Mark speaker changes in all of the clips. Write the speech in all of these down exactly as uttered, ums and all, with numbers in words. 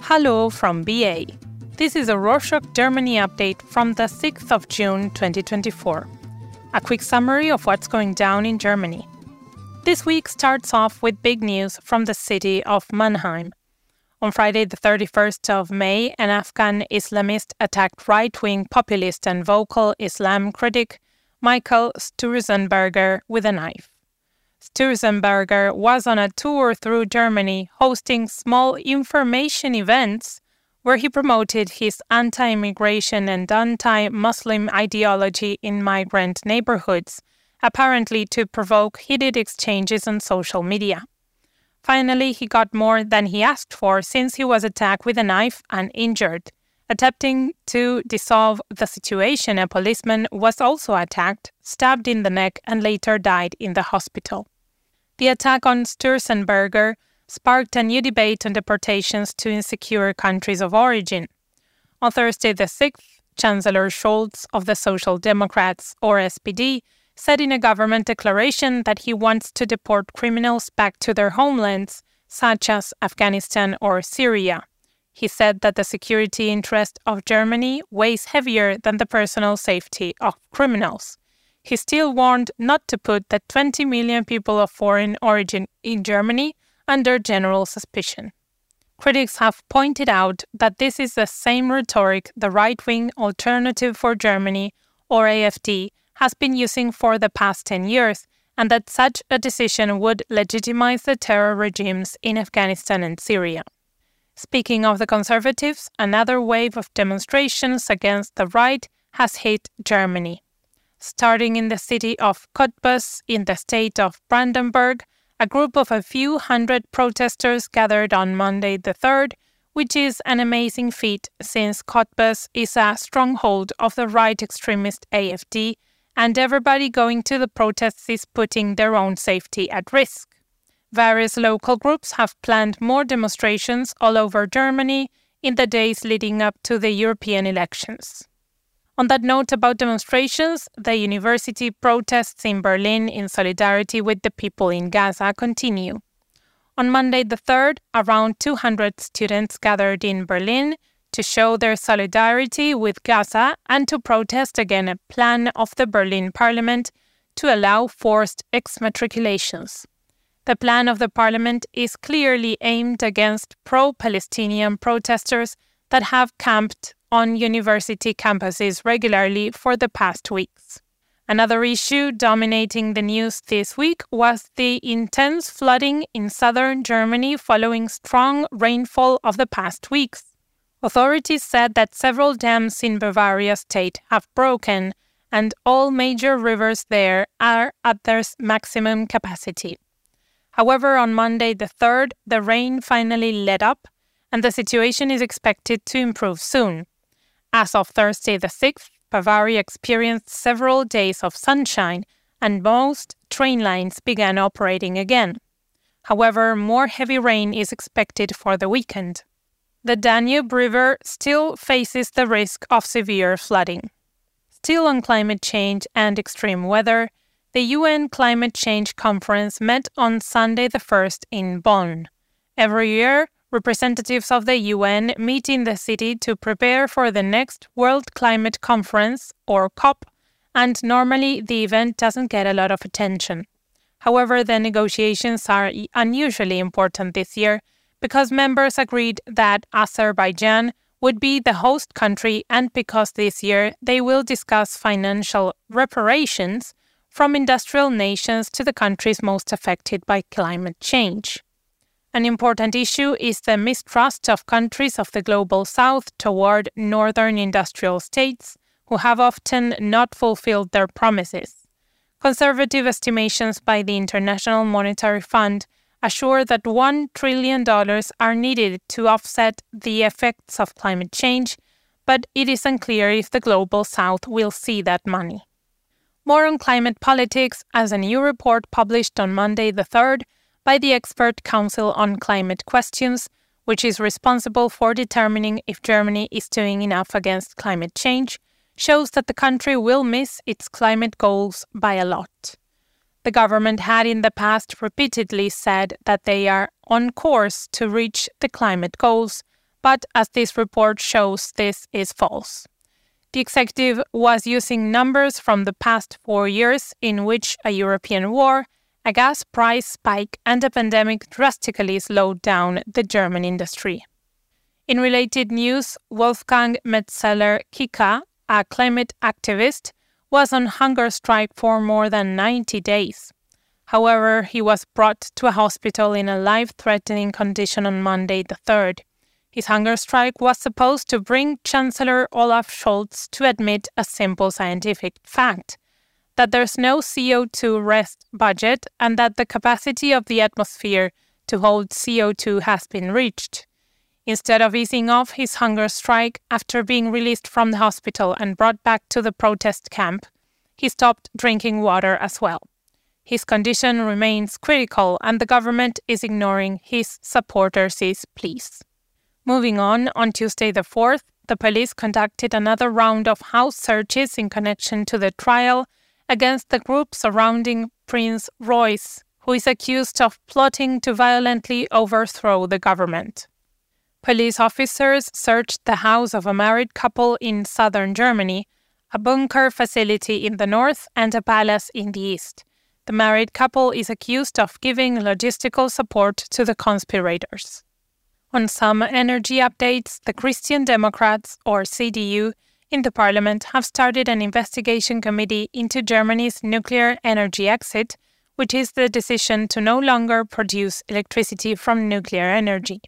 Speaker 1: Hello from B A. This is a Rorschach Germany update from the sixth of June twenty twenty-four. A quick summary of what's going down in Germany. This week starts off with big news from the city of Mannheim. On Friday, the thirty-first of May, an Afghan Islamist attacked right-wing populist and vocal Islam critic Michael Sturzenberger with a knife. Sturzenberger was on a tour through Germany hosting small information events where he promoted his anti-immigration and anti-Muslim ideology in migrant neighborhoods, apparently to provoke heated exchanges on social media. Finally, he got more than he asked for since he was attacked with a knife and injured. Attempting to dissolve the situation, a policeman was also attacked, stabbed in the neck, and later died in the hospital. The attack on Sturzenberger sparked a new debate on deportations to insecure countries of origin. On Thursday the sixth, Chancellor Scholz of the Social Democrats, or S P D, said in a government declaration that he wants to deport criminals back to their homelands, such as Afghanistan or Syria. He said that the security interest of Germany weighs heavier than the personal safety of criminals. He still warned not to put the twenty million people of foreign origin in Germany under general suspicion. Critics have pointed out that this is the same rhetoric the right-wing Alternative for Germany, or A F D, has been using for the past ten years, and that such a decision would legitimize the terror regimes in Afghanistan and Syria. Speaking of the Conservatives, another wave of demonstrations against the right has hit Germany. Starting in the city of Cottbus in the state of Brandenburg, a group of a few hundred protesters gathered on Monday the third, which is an amazing feat since Cottbus is a stronghold of the right extremist A F D, and everybody going to the protests is putting their own safety at risk. Various local groups have planned more demonstrations all over Germany in the days leading up to the European elections. On that note about demonstrations, the university protests in Berlin in solidarity with the people in Gaza continue. On Monday the third, around two hundred students gathered in Berlin to show their solidarity with Gaza and to protest against a plan of the Berlin parliament to allow forced exmatriculations. The plan of the parliament is clearly aimed against pro-Palestinian protesters that have camped on university campuses regularly for the past weeks. Another issue dominating the news this week was the intense flooding in southern Germany following strong rainfall of the past weeks. Authorities said that several dams in Bavaria state have broken, and all major rivers there are at their maximum capacity. However, on Monday the third, the rain finally let up, and the situation is expected to improve soon. As of Thursday the sixth, Bavaria experienced several days of sunshine, and most train lines began operating again. However, more heavy rain is expected for the weekend. The Danube River still faces the risk of severe flooding. Still on climate change and extreme weather, the U N Climate Change Conference met on Sunday the first in Bonn. Every year, representatives of the U N meet in the city to prepare for the next World Climate Conference, or COP, and normally the event doesn't get a lot of attention. However, the negotiations are unusually important this year because members agreed that Azerbaijan would be the host country, and because this year they will discuss financial reparations from industrial nations to the countries most affected by climate change. An important issue is the mistrust of countries of the Global South toward northern industrial states, who have often not fulfilled their promises. Conservative estimations by the International Monetary Fund assure that one trillion dollars are needed to offset the effects of climate change, but it is unclear if the Global South will see that money. More on climate politics as a new report published on Monday the third by the Expert Council on Climate Questions, which is responsible for determining if Germany is doing enough against climate change, shows that the country will miss its climate goals by a lot. The government had in the past repeatedly said that they are on course to reach the climate goals, but as this report shows, this is false. The executive was using numbers from the past four years in which a European war, a gas price spike, and a pandemic drastically slowed down the German industry. In related news, Wolfgang Metzeler-Kika, a climate activist, was on hunger strike for more than ninety days. However, he was brought to a hospital in a life-threatening condition on Monday the third. His hunger strike was supposed to bring Chancellor Olaf Scholz to admit a simple scientific fact, that there's no C O two rest budget and that the capacity of the atmosphere to hold C O two has been reached. Instead of easing off his hunger strike after being released from the hospital and brought back to the protest camp, he stopped drinking water as well. His condition remains critical and the government is ignoring his supporters' pleas. Moving on, on Tuesday the fourth, the police conducted another round of house searches in connection to the trial against the group surrounding Prince Royce, who is accused of plotting to violently overthrow the government. Police officers searched the house of a married couple in southern Germany, a bunker facility in the north, and a palace in the east. The married couple is accused of giving logistical support to the conspirators. On some energy updates, the Christian Democrats, or C D U, in the parliament have started an investigation committee into Germany's nuclear energy exit, which is the decision to no longer produce electricity from nuclear energy.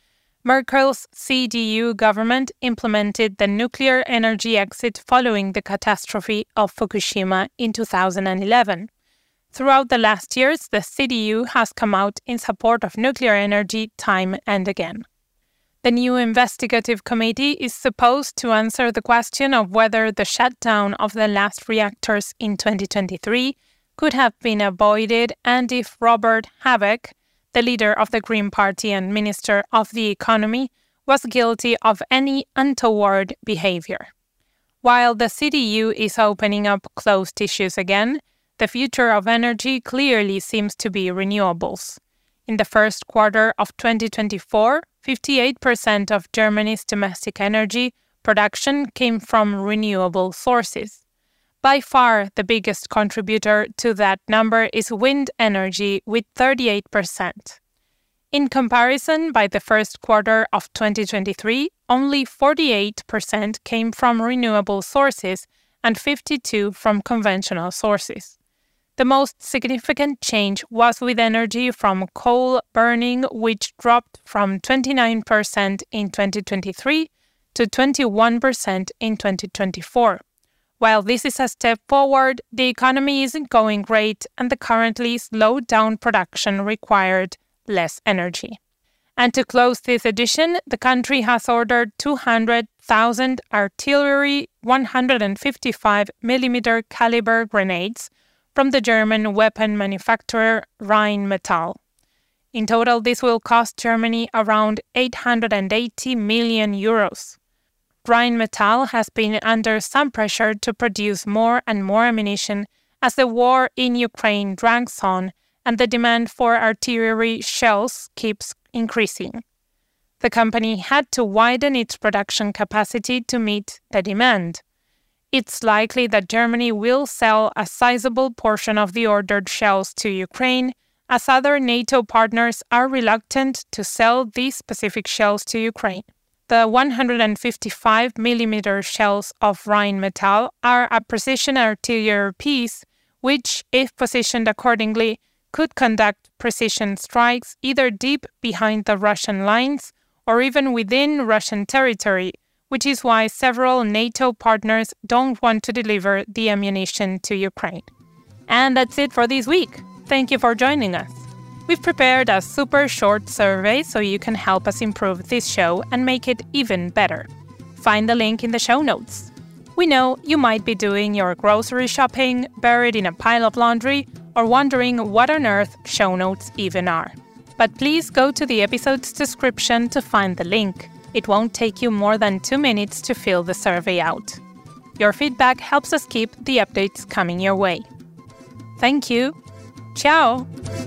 Speaker 1: Merkel's C D U government implemented the nuclear energy exit following the catastrophe of Fukushima in two thousand eleven. Throughout the last years, the C D U has come out in support of nuclear energy time and again. The new investigative committee is supposed to answer the question of whether the shutdown of the last reactors in twenty twenty-three could have been avoided and if Robert Habeck, the leader of the Green Party and Minister of the Economy, was guilty of any untoward behavior. While the C D U is opening up closed issues again, the future of energy clearly seems to be renewables. In the first quarter of twenty twenty-four, fifty-eight percent of Germany's domestic energy production came from renewable sources. By far, the biggest contributor to that number is wind energy with thirty-eight percent. In comparison, by the first quarter of twenty twenty-three, only forty-eight percent came from renewable sources and fifty-two percent from conventional sources. The most significant change was with energy from coal burning, which dropped from twenty-nine percent in twenty twenty-three to twenty-one percent in twenty twenty-four. While this is a step forward, the economy isn't going great and the currently slowed down production required less energy. And to close this edition, the country has ordered two hundred thousand artillery one hundred fifty-five millimeter caliber grenades from the German weapon manufacturer Rheinmetall. In total, this will cost Germany around eight hundred eighty million euros. Rheinmetall has been under some pressure to produce more and more ammunition as the war in Ukraine drags on and the demand for artillery shells keeps increasing. The company had to widen its production capacity to meet the demand. It's likely that Germany will sell a sizable portion of the ordered shells to Ukraine, as other NATO partners are reluctant to sell these specific shells to Ukraine. The one hundred fifty-five millimeter shells of Rheinmetall are a precision artillery piece which, if positioned accordingly, could conduct precision strikes either deep behind the Russian lines or even within Russian territory, which is why several NATO partners don't want to deliver the ammunition to Ukraine. And that's it for this week. Thank you for joining us. We've prepared a super short survey so you can help us improve this show and make it even better. Find the link in the show notes. We know you might be doing your grocery shopping, buried in a pile of laundry, or wondering what on earth show notes even are. But please go to the episode's description to find the link. It won't take you more than two minutes to fill the survey out. Your feedback helps us keep the updates coming your way. Thank you. Ciao!